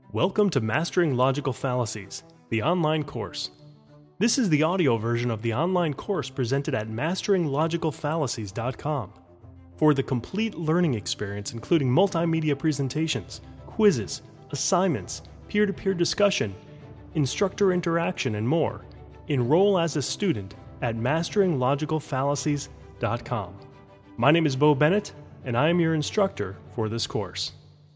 Welcome to Mastering Logical Fallacies, the online course. This is the audio version of the online course presented at masteringlogicalfallacies.com. For the complete learning experience, including multimedia presentations, quizzes, assignments, peer-to-peer discussion, instructor interaction, and more, enroll as a student at masteringlogicalfallacies.com. My name is Bo Bennett, and I am your instructor for this course.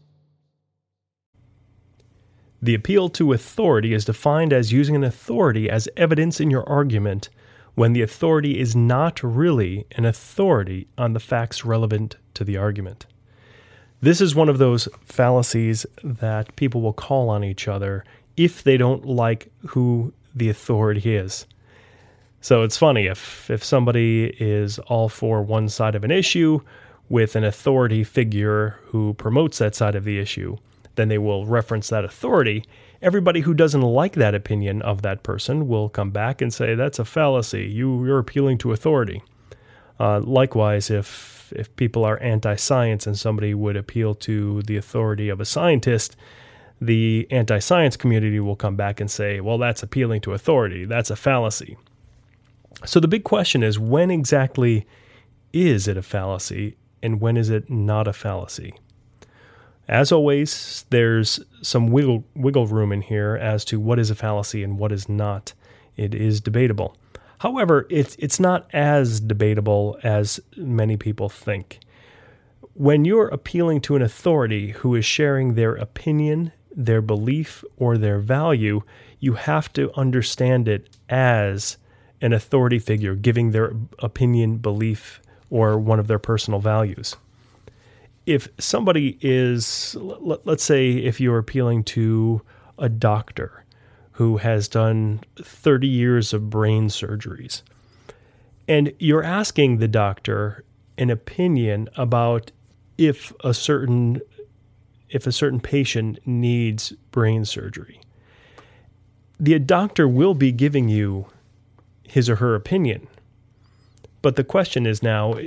The appeal to authority is defined as using an authority as evidence in your argument when the authority is not really an authority on the facts relevant to the argument. This is one of those fallacies that people will call on each other if they don't like who the authority is. So it's funny, if somebody is all for one side of an issue with an authority figure who promotes that side of the issue, then they will reference that authority. Everybody who doesn't like that opinion of that person will come back and say, that's a fallacy. You're appealing to authority. Likewise, if people are anti-science and somebody would appeal to the authority of a scientist, the anti-science community will come back and say, well, that's appealing to authority. That's a fallacy. So the big question is, when exactly is it a fallacy and when is it not a fallacy? As always, there's some wiggle room in here as to what is a fallacy and what is not. It is debatable. However, it's not as debatable as many people think. When you're appealing to an authority who is sharing their opinion, their belief, or their value, you have to understand it as an authority figure giving their opinion, belief, or one of their personal values. If somebody is, let's say if you're appealing to a doctor who has done 30 years of brain surgeries, and you're asking the doctor an opinion about if a certain patient needs brain surgery, the doctor will be giving you his or her opinion. But the question is now,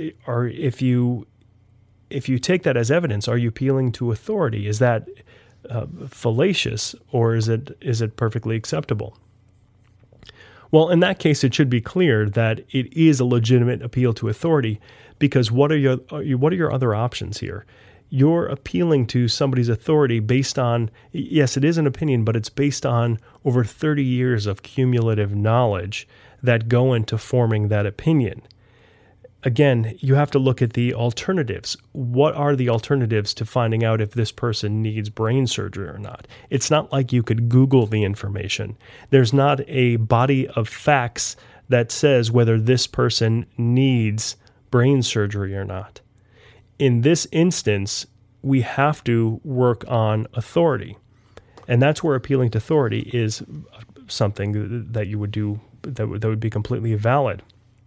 if you take that as evidence, are you appealing to authority? Is that fallacious, or is it perfectly acceptable? Well, in that case, it should be clear that it is a legitimate appeal to authority, because what are your other options here? You're appealing to somebody's authority based on, yes, it is an opinion, but it's based on over 30 years of cumulative knowledge that go into forming that opinion. Again, you have to look at the alternatives. What are the alternatives to finding out if this person needs brain surgery or not? It's not like you could Google the information. There's not a body of facts that says whether this person needs brain surgery or not. In this instance, we have to work on authority. And that's where appealing to authority is something that you would do that would be completely valid.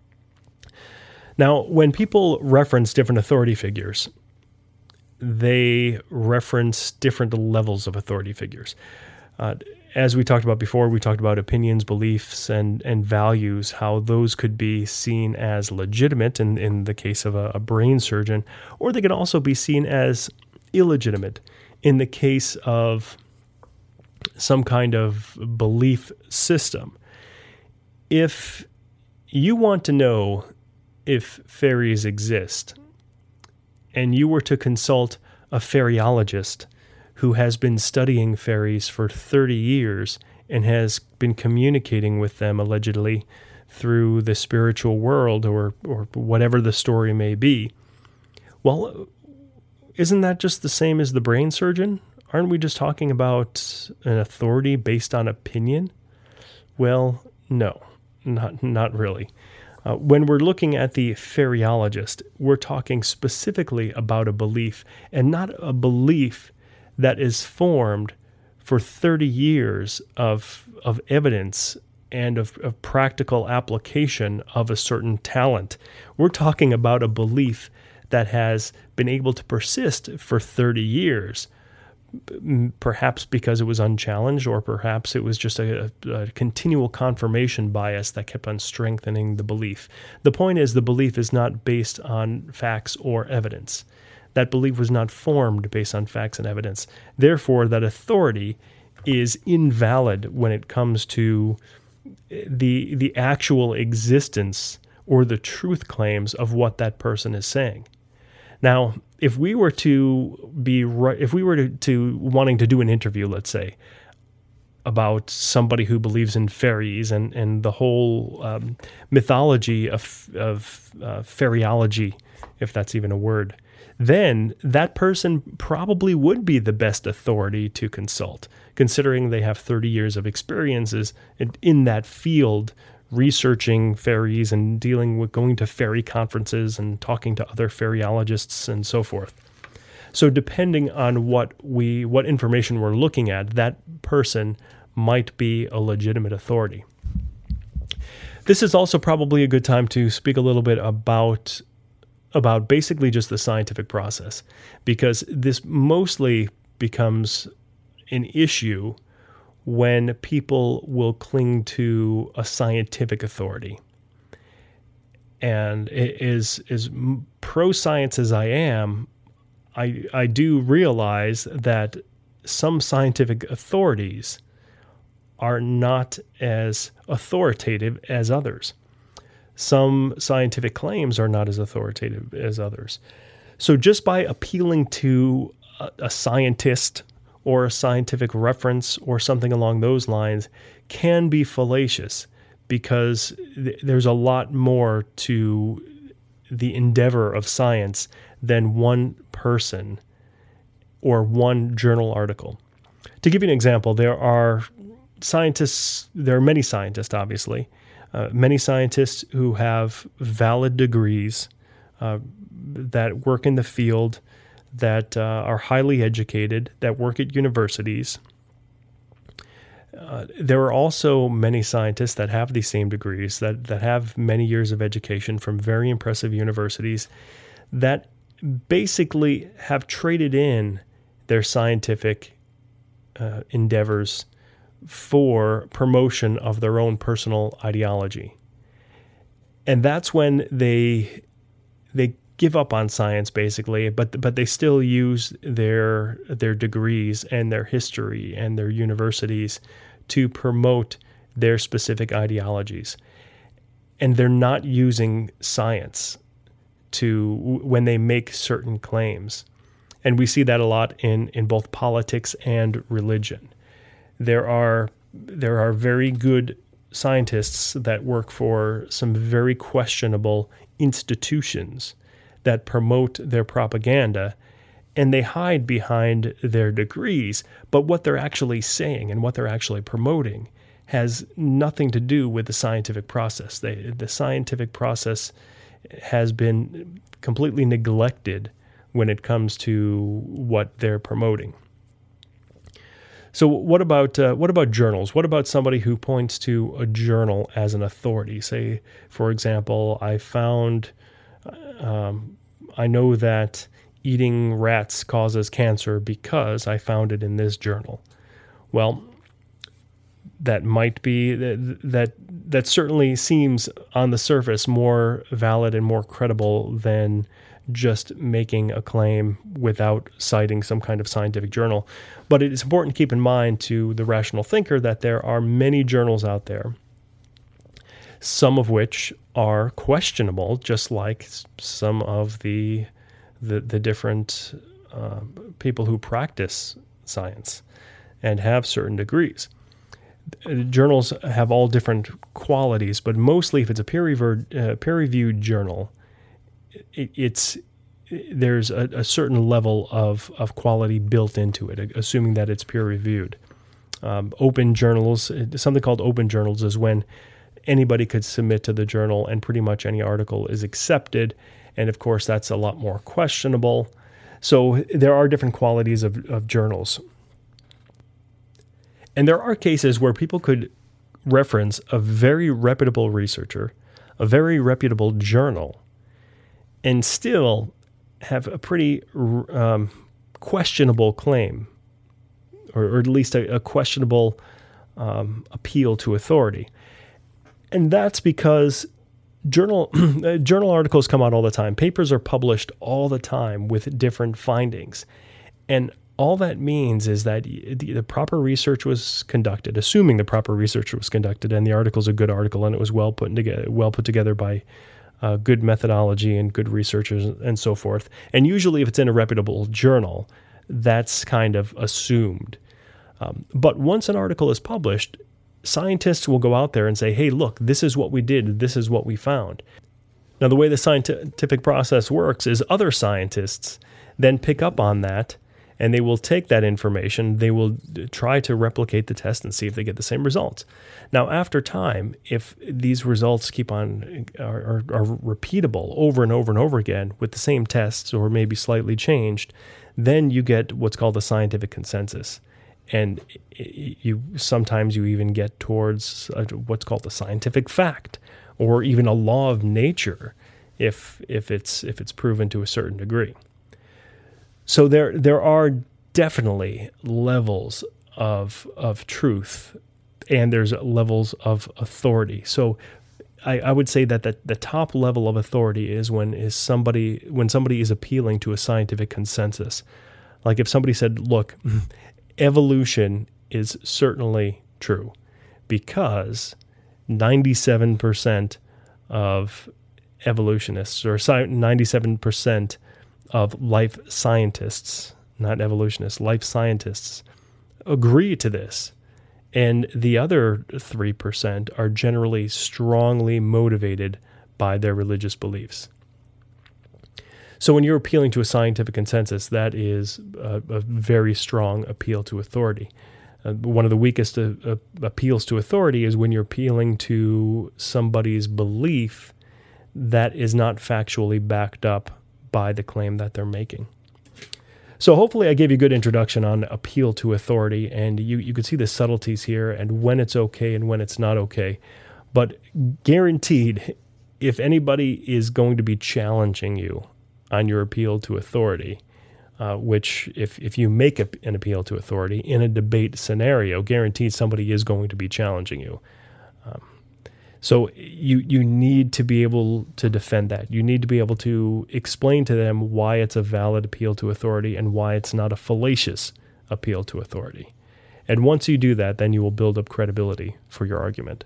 Now, when people reference different authority figures, they reference different levels of authority figures. As we talked about before, we talked about opinions, beliefs, and values, how those could be seen as legitimate in the case of a brain surgeon, or they could also be seen as illegitimate in the case of some kind of belief system. If you want to know if fairies exist, and you were to consult a fairyologist who has been studying fairies for 30 years and has been communicating with them allegedly through the spiritual world or whatever the story may be, well, isn't that just the same as the brain surgeon? Aren't we just talking about an authority based on opinion? Well, no, not really. When we're looking at the fairyologist, we're talking specifically about a belief, and not a belief that is formed for 30 years of evidence and of practical application of a certain talent. We're talking about a belief that has been able to persist for 30 years, perhaps because it was unchallenged, or perhaps it was just a continual confirmation bias that kept on strengthening the belief. The point is, the belief is not based on facts or evidence. that belief was not formed based on facts and evidence. Therefore, that authority is invalid when it comes to the actual existence or the truth claims of what that person is saying. Now, if we were to wanting to do an interview, let's say, about somebody who believes in fairies and the whole mythology of fairyology, if that's even a word, then that person probably would be the best authority to consult, considering they have 30 years of experiences in that field, researching fairies and dealing with going to fairy conferences and talking to other fairyologists and so forth. So depending on what information we're looking at, that person might be a legitimate authority. This is also probably a good time to speak a little bit about basically just the scientific process, because this mostly becomes an issue when people will cling to a scientific authority. And as pro-science as I am, I do realize that some scientific authorities are not as authoritative as others. Some scientific claims are not as authoritative as others. So just by appealing to a scientist or a scientific reference or something along those lines can be fallacious, because there's a lot more to the endeavor of science than one person or one journal article. To give you an example, there are many scientists, obviously, many scientists who have valid degrees that work in the field, that are highly educated, that work at universities. There are also many scientists that have these same degrees, that have many years of education from very impressive universities, that basically have traded in their scientific endeavors for promotion of their own personal ideology. And that's when they give up on science, basically, but they still use their degrees and their history and their universities to promote their specific ideologies. And they're not using science when they make certain claims. And we see that a lot in both politics and religion. There are very good scientists that work for some very questionable institutions that promote their propaganda, and they hide behind their degrees, but what they're actually saying and what they're actually promoting has nothing to do with the scientific process. The scientific process has been completely neglected when it comes to what they're promoting. So what about journals? What about somebody who points to a journal as an authority? Say, for example, I know that eating rats causes cancer because I found it in this journal. Well, that might be that certainly seems on the surface more valid and more credible than just making a claim without citing some kind of scientific journal. But it is important to keep in mind to the rational thinker that there are many journals out there, some of which are questionable, just like some of the different people who practice science and have certain degrees. Journals have all different qualities, but mostly if it's a peer-reviewed journal, there's a certain level of quality built into it, assuming that it's peer-reviewed. Open journals, something called open journals, is when anybody could submit to the journal and pretty much any article is accepted. And of course, that's a lot more questionable. So there are different qualities of journals. And there are cases where people could reference a very reputable researcher, a very reputable journal, and still have a pretty questionable claim, or at least a questionable appeal to authority. And that's because Journal articles come out all the time. Papers are published all the time with different findings. And all that means is that the proper research was conducted, assuming the proper research was conducted, and the article's a good article, and it was well put together by good methodology and good researchers and so forth. And usually if it's in a reputable journal, that's kind of assumed. But once an article is published, scientists will go out there and say, hey, look, this is what we did, this is what we found. Now, the way the scientific process works is other scientists then pick up on that, and they will take that information, they will try to replicate the test and see if they get the same results. Now, after time, if these results are repeatable over and over and over again with the same tests or maybe slightly changed, then you get what's called a scientific consensus. And sometimes you even get towards what's called a scientific fact, or even a law of nature, if it's proven to a certain degree. So there are definitely levels of truth, and there's levels of authority. So I would say that the top level of authority is when somebody is appealing to a scientific consensus. Like if somebody said, look, evolution is certainly true because 97% of evolutionists, or 97% of life scientists, not evolutionists, life scientists, agree to this. And the other 3% are generally strongly motivated by their religious beliefs. So when you're appealing to a scientific consensus, that is a very strong appeal to authority. One of the weakest appeals to authority is when you're appealing to somebody's belief that is not factually backed up by the claim that they're making. So hopefully I gave you a good introduction on appeal to authority, and you could see the subtleties here and when it's okay and when it's not okay. But guaranteed, if anybody is going to be challenging you on your appeal to authority, which if you make an appeal to authority in a debate scenario, guaranteed somebody is going to be challenging you. So you need to be able to defend that. You need to be able to explain to them why it's a valid appeal to authority and why it's not a fallacious appeal to authority. And once you do that, then you will build up credibility for your argument.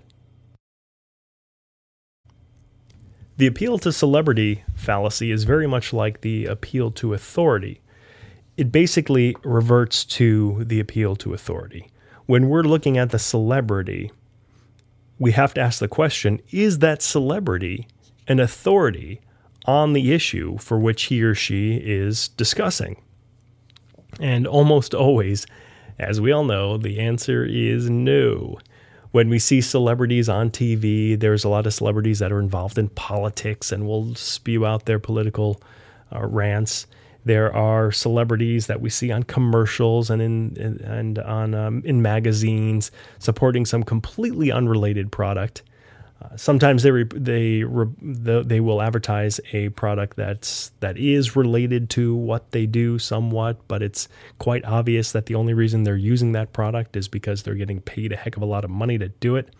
The appeal to celebrity fallacy is very much like the appeal to authority. It basically reverts to the appeal to authority. When we're looking at the celebrity, we have to ask the question, is that celebrity an authority on the issue for which he or she is discussing? And almost always, as we all know, the answer is no. When we see celebrities on TV, there's a lot of celebrities that are involved in politics and will spew out their political rants. There are celebrities that we see on commercials and in magazines supporting some completely unrelated product. Sometimes they will advertise a product that is related to what they do somewhat, but it's quite obvious that the only reason they're using that product is because they're getting paid a heck of a lot of money to do it.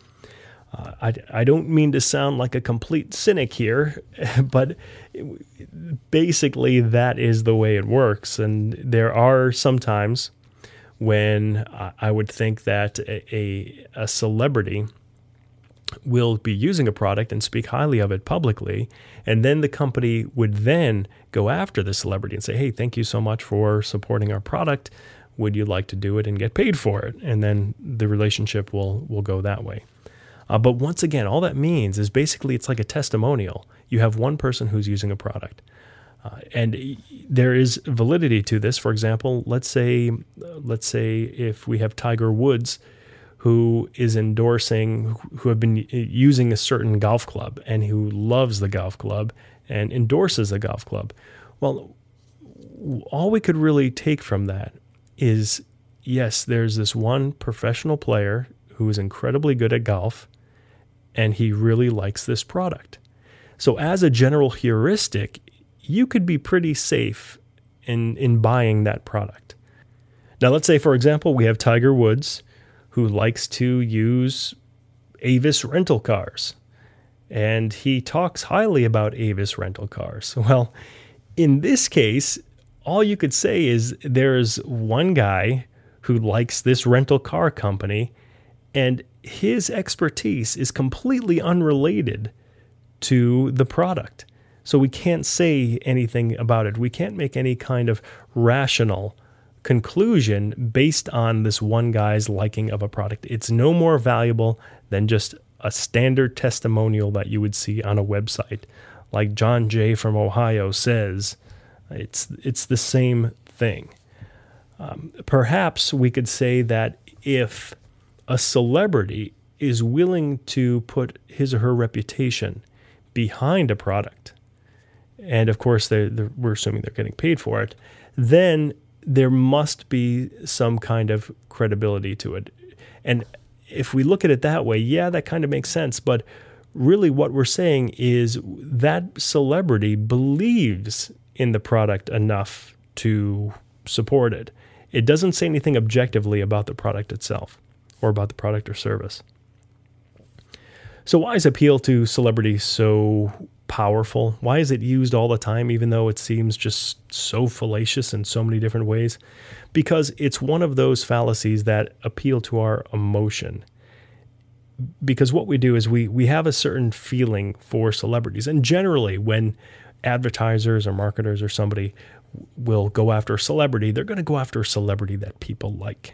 I don't mean to sound like a complete cynic here, but basically that is the way it works. And there are some times when I would think that a celebrity will be using a product and speak highly of it publicly, and then the company would then go after the celebrity and say, hey, thank you so much for supporting our product. Would you like to do it and get paid for it? And then the relationship will go that way. But once again, all that means is basically it's like a testimonial. You have one person who's using a product. And there is validity to this. For example, let's say if we have Tiger Woods who is endorsing, who have been using a certain golf club and who loves the golf club and endorses the golf club. Well, all we could really take from that is, yes, there's this one professional player who is incredibly good at golf, and he really likes this product. So as a general heuristic, you could be pretty safe in buying that product. Now, let's say, for example, we have Tiger Woods who likes to use Avis rental cars. and he talks highly about Avis rental cars. Well, in this case, all you could say is there's one guy who likes this rental car company, and his expertise is completely unrelated to the product. So we can't say anything about it. We can't make any kind of rational conclusion based on this one guy's liking of a product. It's no more valuable than just a standard testimonial that you would see on a website. Like John Jay from Ohio says, it's the same thing. Perhaps we could say that if a celebrity is willing to put his or her reputation behind a product, and of course we're assuming they're getting paid for it, then there must be some kind of credibility to it. And if we look at it that way, yeah, that kind of makes sense. But really what we're saying is that celebrity believes in the product enough to support it. It doesn't say anything objectively about the product itself or about the product or service. So why is appeal to celebrity so powerful? Why is it used all the time, even though it seems just so fallacious in so many different ways? Because it's one of those fallacies that appeal to our emotion. Because what we do is we have a certain feeling for celebrities. And generally, when advertisers or marketers or somebody will go after a celebrity, they're going to go after a celebrity that people like.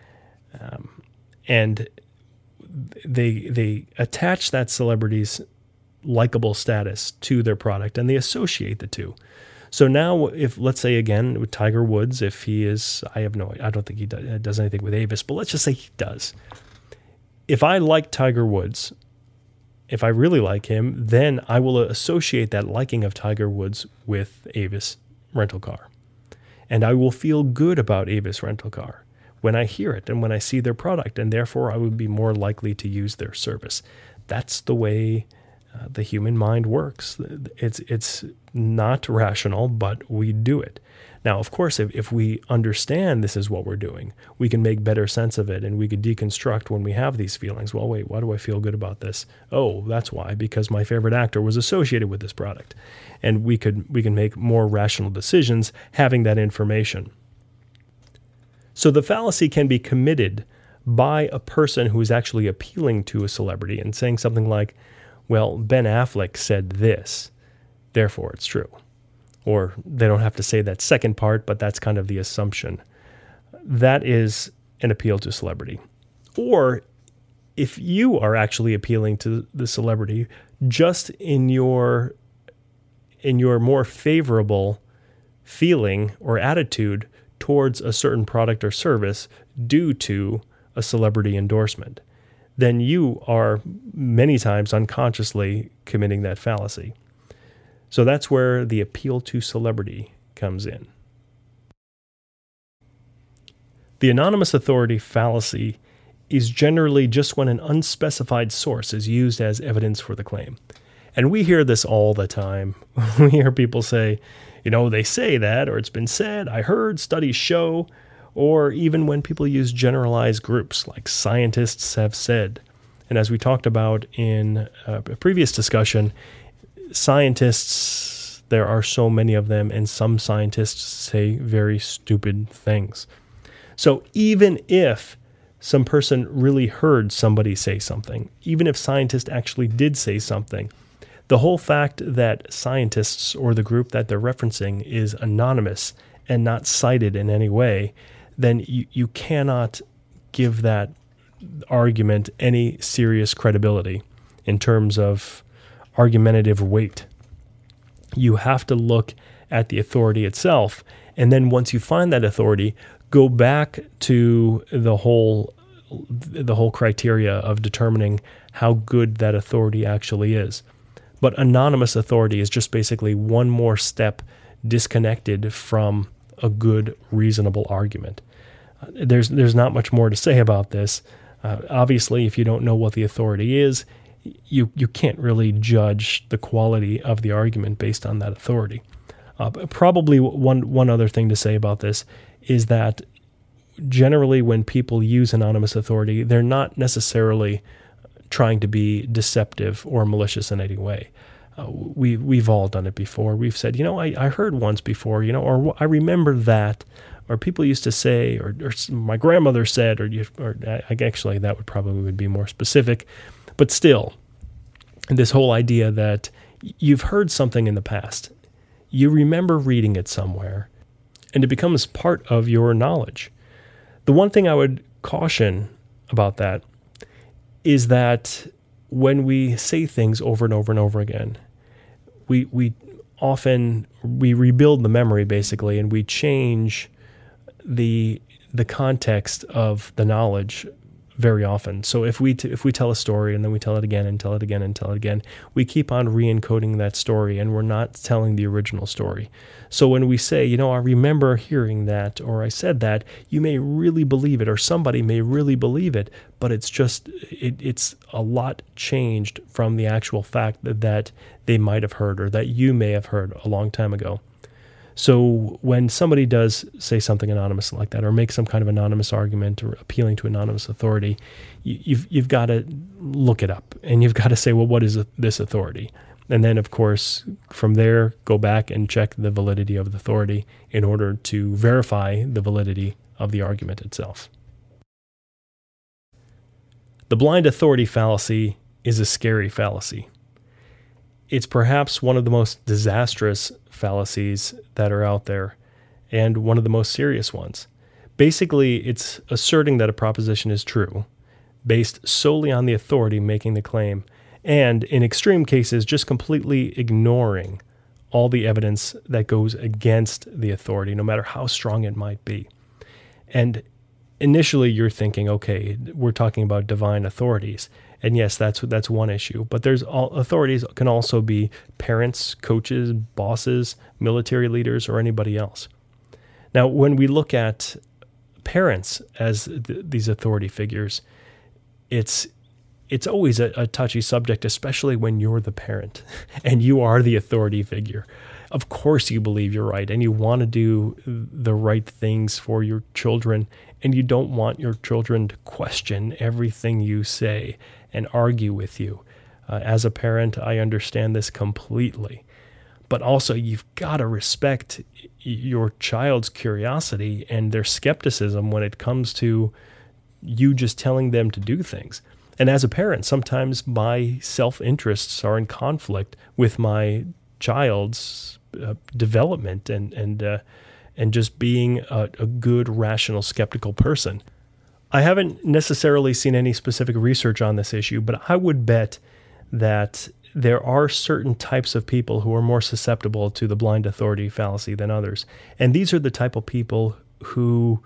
And they attach that celebrity's likable status to their product, and they associate the two. So now, if let's say again with Tiger Woods, if he is, I don't think he does anything with Avis, but let's just say he does. If I like Tiger Woods, if I really like him, then I will associate that liking of Tiger Woods with Avis rental car, and I will feel good about Avis rental car when I hear it and when I see their product, and therefore I would be more likely to use their service. That's the way the human mind works. It's not rational, but we do it. Now, of course, if we understand this is what we're doing, we can make better sense of it, and we could deconstruct when we have these feelings. Well, wait, why do I feel good about this? Oh, that's why, because my favorite actor was associated with this product. And we can make more rational decisions having that information. So the fallacy can be committed by a person who is actually appealing to a celebrity and saying something like, well, Ben Affleck said this, therefore it's true. Or they don't have to say that second part, but that's kind of the assumption. That is an appeal to celebrity. Or if you are actually appealing to the celebrity just in your more favorable feeling or attitude towards a certain product or service due to a celebrity endorsement, then you are many times unconsciously committing that fallacy. So that's where the appeal to celebrity comes in. The anonymous authority fallacy is generally just when an unspecified source is used as evidence for the claim. And we hear this all the time. We hear people say, they say that, or it's been said, I heard, studies show, or even when people use generalized groups like scientists have said. And as we talked about in a previous discussion, scientists, there are so many of them, and some scientists say very stupid things. So even if some person really heard somebody say something, even if scientists actually did say something, the whole fact that scientists or the group that they're referencing is anonymous and not cited in any way, then you cannot give that argument any serious credibility in terms of argumentative weight. You have to look at the authority itself, and then once you find that authority, go back to the whole criteria of determining how good that authority actually is. But anonymous authority is just basically one more step disconnected from a good, reasonable argument. There's not much more to say about this. Obviously, if you don't know what the authority is, you can't really judge the quality of the argument based on that authority. Probably one other thing to say about this is that generally when people use anonymous authority, they're not necessarily trying to be deceptive or malicious in any way. We've all done it before. We've said, I heard once before, or I remember that, or people used to say, or my grandmother said, or actually that would be more specific, but still, this whole idea that you've heard something in the past, you remember reading it somewhere, and it becomes part of your knowledge. The one thing I would caution about that is that when we say things over and over and over again, we often rebuild the memory basically, and we change the context of the knowledge very often. So if we tell a story and then we tell it again and tell it again and tell it again, we keep on re-encoding that story, and we're not telling the original story. So when we say, I remember hearing that, or I said that, you may really believe it, or somebody may really believe it, but it's just, it's a lot changed from the actual fact that they might have heard, or that you may have heard a long time ago. So when somebody does say something anonymous like that, or make some kind of anonymous argument, or appealing to anonymous authority, you've got to look it up, and you've got to say, well, what is this authority? And then, of course, from there, go back and check the validity of the authority in order to verify the validity of the argument itself. The blind authority fallacy is a scary fallacy. It's perhaps one of the most disastrous fallacies that are out there, and one of the most serious ones. Basically, it's asserting that a proposition is true, based solely on the authority making the claim, and in extreme cases, just completely ignoring all the evidence that goes against the authority, no matter how strong it might be. And initially, you're thinking, okay, we're talking about divine authorities. And yes, that's one issue. But authorities can also be parents, coaches, bosses, military leaders, or anybody else. Now, when we look at parents as these authority figures, it's always a touchy subject, especially when you're the parent and you are the authority figure. Of course you believe you're right, and you want to do the right things for your children, and you don't want your children to question everything you say and argue with you. As a parent, I understand this completely. But also, you've got to respect your child's curiosity and their skepticism when it comes to you just telling them to do things. And as a parent, sometimes my self-interests are in conflict with my child's development and just being a good, rational, skeptical person. I haven't necessarily seen any specific research on this issue, but I would bet that there are certain types of people who are more susceptible to the blind authority fallacy than others. And these are the type of people who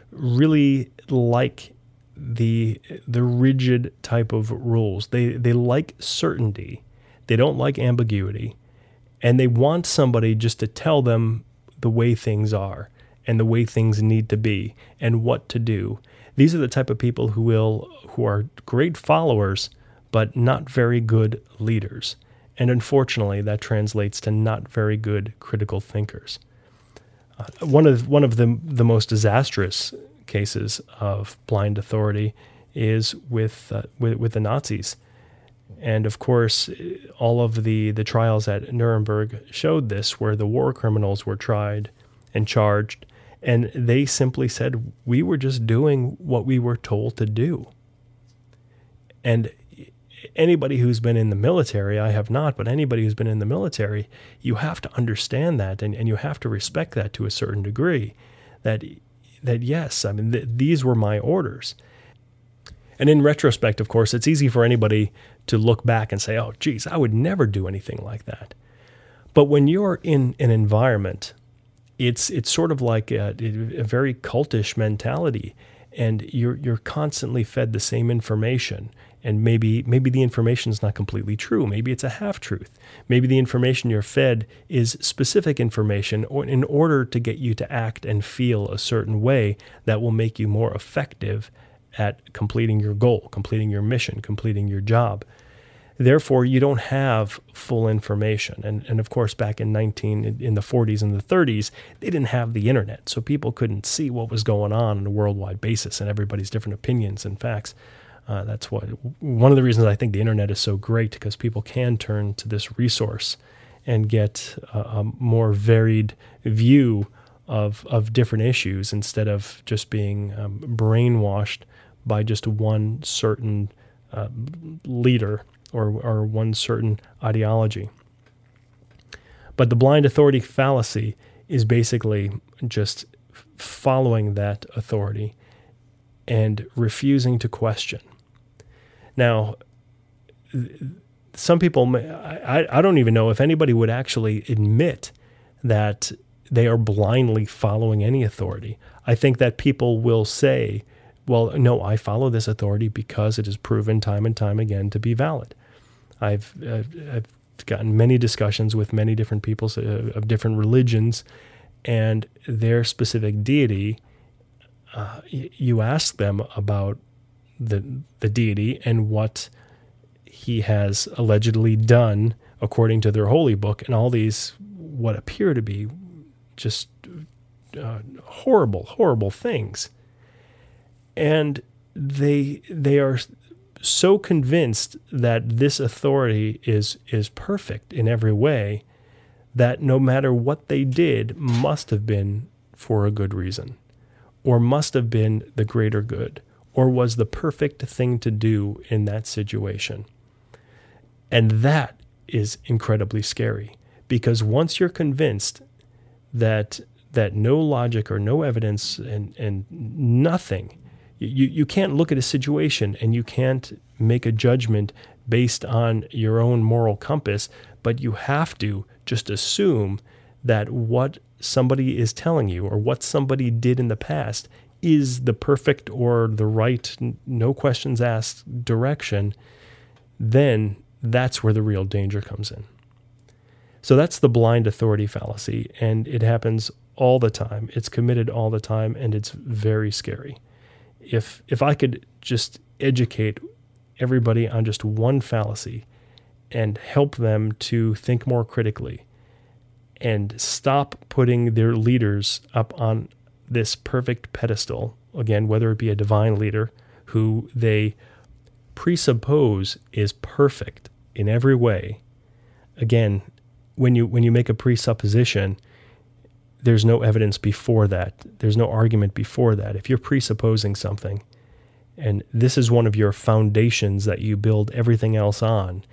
really like the rigid type of rules. They like certainty. They don't like ambiguity. And they want somebody just to tell them the way things are and the way things need to be and what to do. These are the type of people who are great followers, but not very good leaders. And unfortunately, that translates to not very good critical thinkers. One of the most disastrous cases of blind authority is with the Nazis. And of course, all of the trials at Nuremberg showed this, where the war criminals were tried and charged, and they simply said, we were just doing what we were told to do. And anybody who's been in the military, I have not, but anybody who's been in the military, you have to understand that, and you have to respect that to a certain degree, that yes, I mean, these were my orders. And in retrospect, of course, it's easy for anybody to look back and say, oh, geez, I would never do anything like that. But when you're in an environment, it's sort of like a very cultish mentality, and you're constantly fed the same information. And maybe the information is not completely true. Maybe it's a half-truth. Maybe the information you're fed is specific information in order to get you to act and feel a certain way that will make you more effective at completing your goal, completing your mission, completing your job. Therefore, you don't have full information. And of course, back in the 40s and the 30s, they didn't have the internet, so people couldn't see what was going on a worldwide basis and everybody's different opinions and facts. That's one of the reasons I think the internet is so great, because people can turn to this resource and get a more varied view of different issues instead of just being brainwashed by just one certain leader or one certain ideology. But the blind authority fallacy is basically just following that authority and refusing to question. Now, some people, I don't even know if anybody would actually admit that they are blindly following any authority. I think that people will say, well, no, I follow this authority because it is proven time and time again to be valid. I've gotten many discussions with many different people of different religions, and their specific deity, you ask them about the deity and what he has allegedly done according to their holy book, and all these what appear to be just horrible things. And they are so convinced that this authority is perfect in every way that no matter what they did must have been for a good reason, or must have been the greater good, or was the perfect thing to do in that situation. And that is incredibly scary, because once you're convinced that no logic or no evidence and nothing, you can't look at a situation and you can't make a judgment based on your own moral compass, but you have to just assume that what somebody is telling you or what somebody did in the past is the perfect or the right, no questions asked direction, then that's where the real danger comes in. So that's the blind authority fallacy, and it happens all the time. It's committed all the time, and it's very scary. If I could just educate everybody on just one fallacy and help them to think more critically and stop putting their leaders up on this perfect pedestal, again, whether it be a divine leader who they presuppose is perfect in every way. Again, when you make a presupposition, there's no evidence before that. There's no argument before that. If you're presupposing something, and this is one of your foundations that you build everything else on,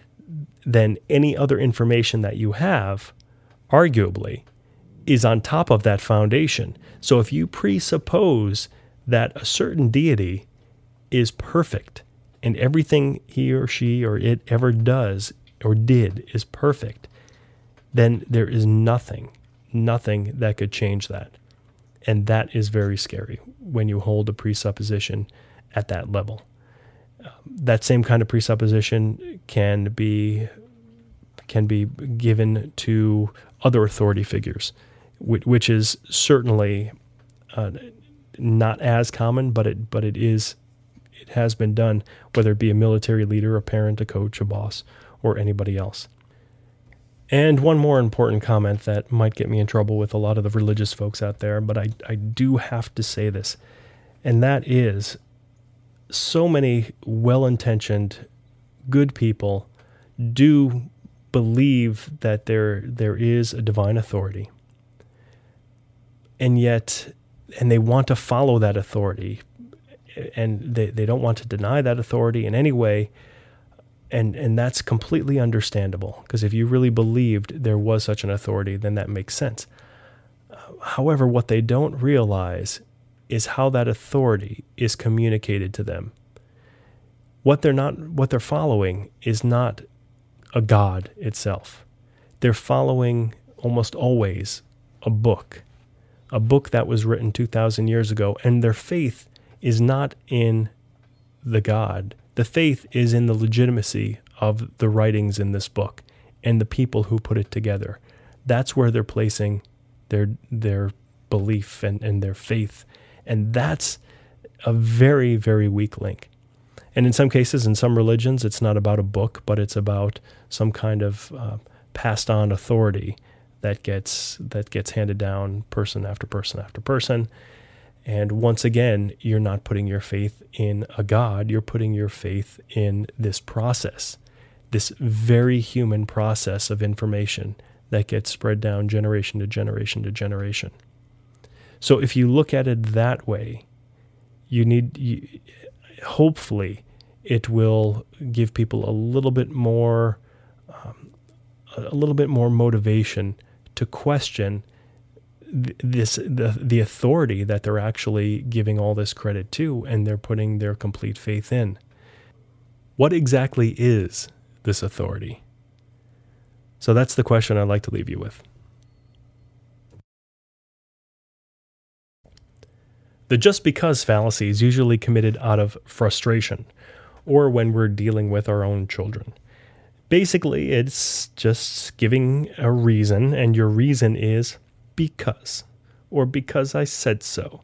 then any other information that you have, arguably, is on top of that foundation. So if you presuppose that a certain deity is perfect and everything he or she or it ever does or did is perfect, then there is nothing that could change that. And that is very scary when you hold a presupposition at that level. That same kind of presupposition can be given to other authority figures, which is certainly not as common, but it has been done, whether it be a military leader, a parent, a coach, a boss, or anybody else. And one more important comment that might get me in trouble with a lot of the religious folks out there, but I do have to say this, and that is, so many well-intentioned, good people do believe that there is a divine authority, and they want to follow that authority, and they don't want to deny that authority in any way. And that's completely understandable, because if you really believed there was such an authority, then that makes sense. However, what they don't realize is how that authority is communicated to them. What they're following is not a God itself. They're following almost always a book that was written 2,000 years ago, and their faith is not in the God. The faith is in the legitimacy of the writings in this book and the people who put it together. That's where they're placing their belief and their faith. And that's a very, very weak link. And in some cases, in some religions, it's not about a book, but it's about some kind of passed on authority that gets handed down person after person after person. And once again, you're not putting your faith in a God, you're putting your faith in this process, this very human process of information that gets spread down generation to generation to generation. So if you look at it that way, hopefully it will give people a little bit more motivation to question the authority that they're actually giving all this credit to, and they're putting their complete faith in. What exactly is this authority? So that's the question I'd like to leave you with. The just because fallacy is usually committed out of frustration or when we're dealing with our own children. Basically, it's just giving a reason, and your reason is because, or because I said so,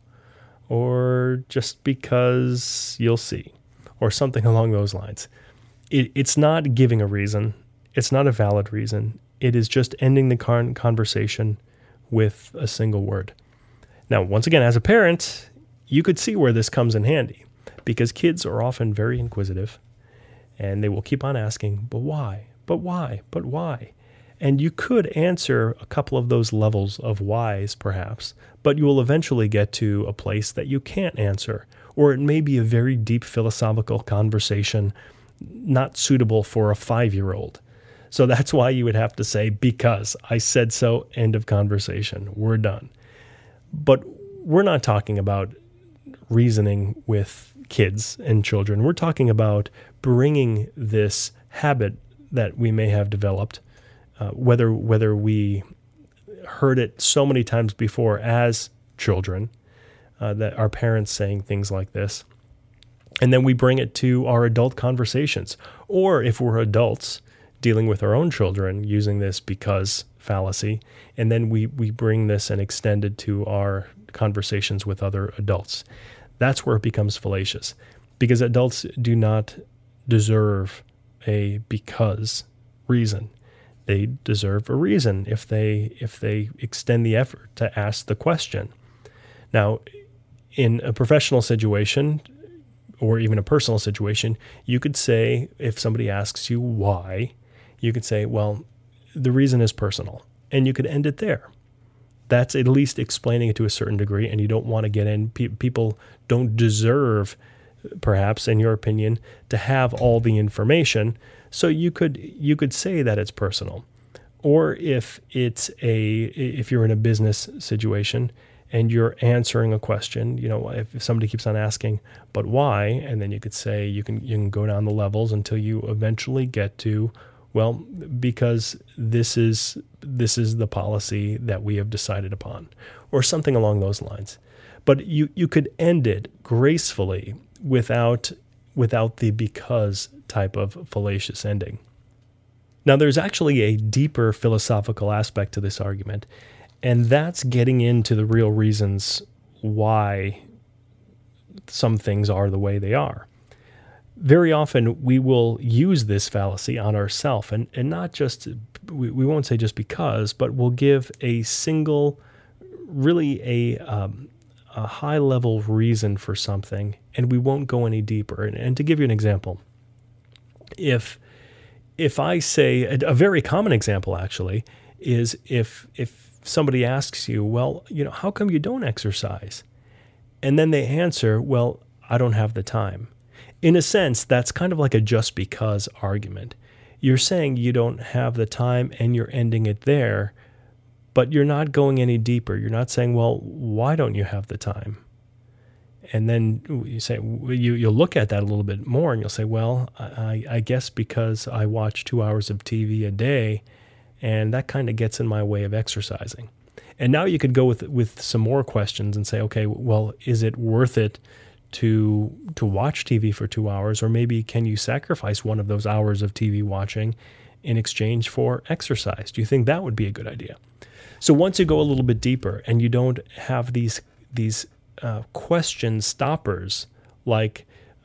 or just because you'll see, or something along those lines. It's not giving a reason. It's not a valid reason. It is just ending the conversation with a single word. Now, once again, as a parent, you could see where this comes in handy, because kids are often very inquisitive, and they will keep on asking, but why? But why? But why? And you could answer a couple of those levels of whys, perhaps, but you will eventually get to a place that you can't answer, or it may be a very deep philosophical conversation not suitable for a 5-year-old. So that's why you would have to say, because I said so, end of conversation, we're done. But we're not talking about reasoning with kids and children. We're talking about bringing this habit that we may have developed, whether we heard it so many times before as children, that our parents saying things like this, and then we bring it to our adult conversations. Or if we're adults dealing with our own children using this because fallacy, and then we bring this and extend it to our conversations with other adults. That's where it becomes fallacious, because adults do not deserve a because reason. They deserve a reason if they extend the effort to ask the question. Now, in a professional situation or even a personal situation, you could say, if somebody asks you why, you could say, well, the reason is personal, and you could end it there. That's at least explaining it to a certain degree, and you don't want to get in. People don't deserve, perhaps, in your opinion, to have all the information. So you could say that it's personal. Or if you're in a business situation and you're answering a question, if somebody keeps on asking, but why? And then you could say, you can go down the levels until you eventually get to, well, because this is the policy that we have decided upon, or something along those lines. But you could end it gracefully without the because type of fallacious ending. Now, there's actually a deeper philosophical aspect to this argument, and that's getting into the real reasons why some things are the way they are. Very often we will use this fallacy on ourselves, and not just, we won't say just because, but we'll give a single, really a high-level reason for something, and we won't go any deeper. And to give you an example, if I say, a very common example actually, is if somebody asks you, well, how come you don't exercise? And then they answer, well, I don't have the time. In a sense, that's kind of like a just because argument. You're saying you don't have the time and you're ending it there, but you're not going any deeper. You're not saying, well, why don't you have the time? And then you say, you'll look at that a little bit more and you'll say, well, I guess because I watch 2 hours of TV a day, and that kind of gets in my way of exercising. And now you could go with some more questions and say, okay, well, is it worth it to watch TV for 2 hours? Or maybe can you sacrifice one of those hours of TV watching in exchange for exercise? Do you think that would be a good idea? So once you go a little bit deeper and you don't have these question stoppers like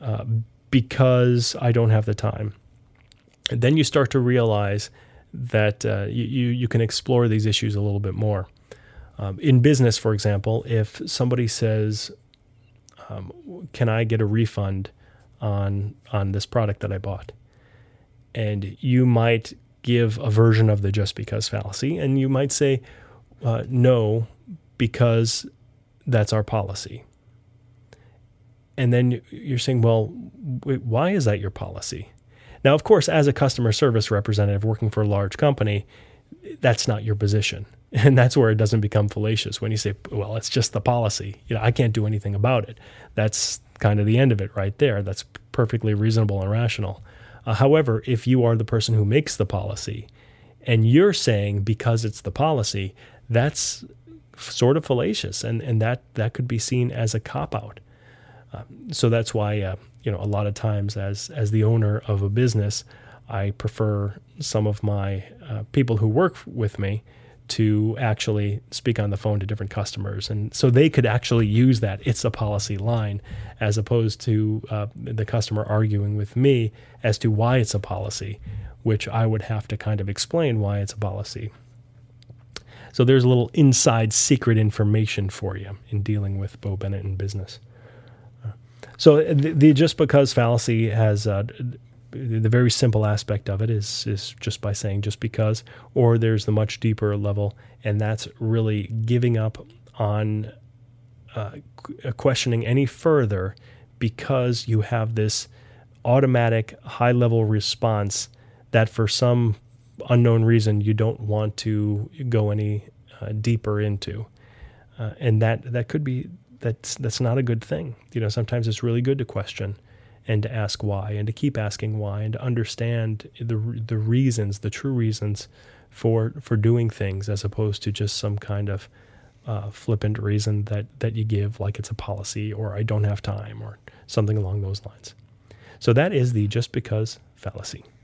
because I don't have the time, and then you start to realize that you can explore these issues a little bit more. In business, for example, if somebody says, can I get a refund on this product that I bought? And you might give a version of the just because fallacy, and you might say, no, because that's our policy. And then you're saying, well, wait, why is that your policy? Now, of course, as a customer service representative working for a large company, that's not your position. And that's where it doesn't become fallacious when you say, well, it's just the policy. I can't do anything about it. That's kind of the end of it right there. That's perfectly reasonable and rational. However, if you are the person who makes the policy and you're saying because it's the policy, that's sort of fallacious, and that could be seen as a cop-out. So that's why, a lot of times as the owner of a business, I prefer some of my people who work with me to actually speak on the phone to different customers. And so they could actually use that "it's a policy" line as opposed to the customer arguing with me as to why it's a policy, which I would have to kind of explain why it's a policy. So there's a little inside secret information for you in dealing with Bo Bennett in business. So the just because fallacy has the very simple aspect of it is just by saying just because, or there's the much deeper level, and that's really giving up on questioning any further because you have this automatic high-level response that for some unknown reason you don't want to go any deeper into. And that could be, that's not a good thing. Sometimes it's really good to question and to ask why, and to keep asking why, and to understand the reasons, the true reasons for doing things, as opposed to just some kind of flippant reason that you give, like it's a policy, or I don't have time, or something along those lines. So that is the just because fallacy.